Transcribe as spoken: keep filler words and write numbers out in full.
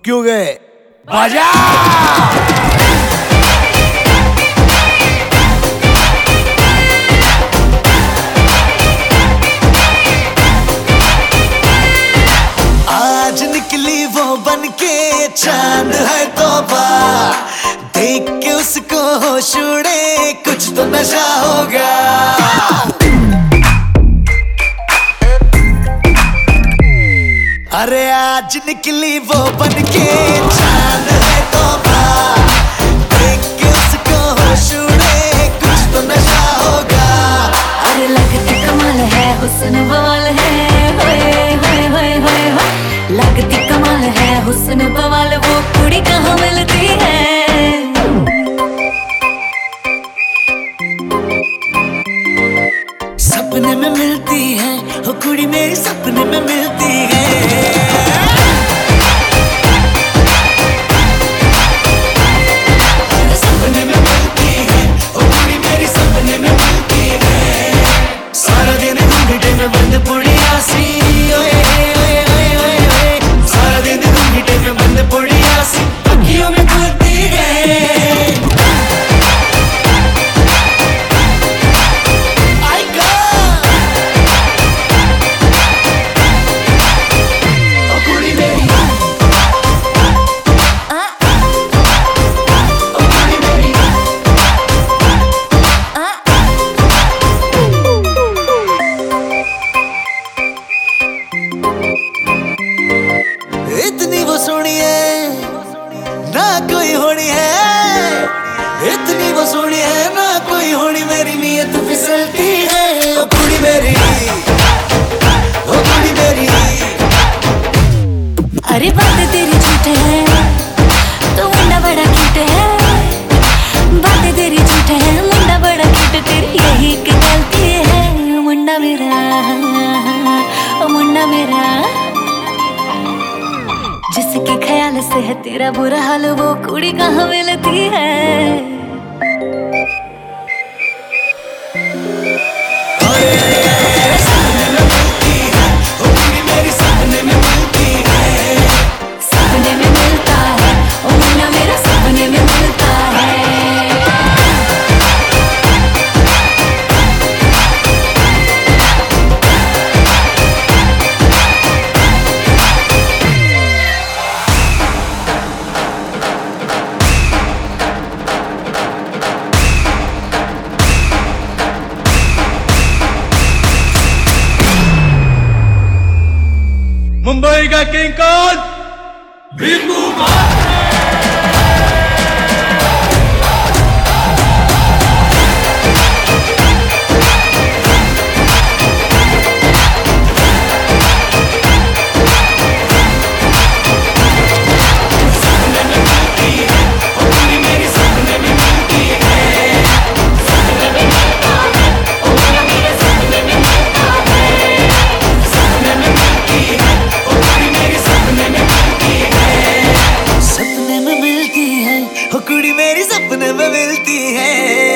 क्यों गए? बजा! आज निकली वो बनके चांद है तौबा, देख के उसको होश उड़े, कुछ तो नशा होगा। अरे आज निकली वो बनके चांद है तौबा, देख के उसको होश उड़े, कुछ तो नशा होगा। अरे लगती कमाल है, हुस्न बवाल है, होए होए होए होए होए। लगती कमाल है, हुस्न बवाल, वो कुड़ी कहाँ मिलती है? सपने में मिलती है, वो कुड़ी मेरी सपने में मिलती है। सपने में मिलती है, वो कुड़ी मेरी सपने में मिलती है। सारा दिन घूंघटे में बंद पुड़िया सी, ओए ओए ओए ओए ओए। सारा दिन घूंघटे में बंद पुड़िया सी, अखियों में घुलती है। इतनी वो सोनी है ना कोई होनी है, इतनी वो सोनी है ना कोई होनी, मेरी नीयत फिसलती है। ओ कुड़ी मेरी, ओ कुड़ी मेरी। अरे बात तेरी झूठ है, तो मुंडा बड़ा क्यूट है। बात तेरी झूठ है, मुंडा बड़ा क्यूट, तेरी यही की गलती है। मुंडा मेरा, ओ मुंडा मेरा, जिसके ख्याल से है तेरा बुरा हाल, वो कुड़ी कहाँ मिलती है? सपने में मिलता है, ओ मुन्ना मेरा सपने में मिलता है। मुंबई का किंग कौन? भीकू मात्रे। सपने में मिलती है, ओ कुड़ी मेरी सपने में मिलती है। सपने में मिलता है, ओ मुन्ना मेरे सपने में मिलता है। सपने में मिलती है, ओ कुड़ी मेरी सपने में मिलती है। सपने में मिलती है, ओ कुड़ी मेरी सपने में मिलती है।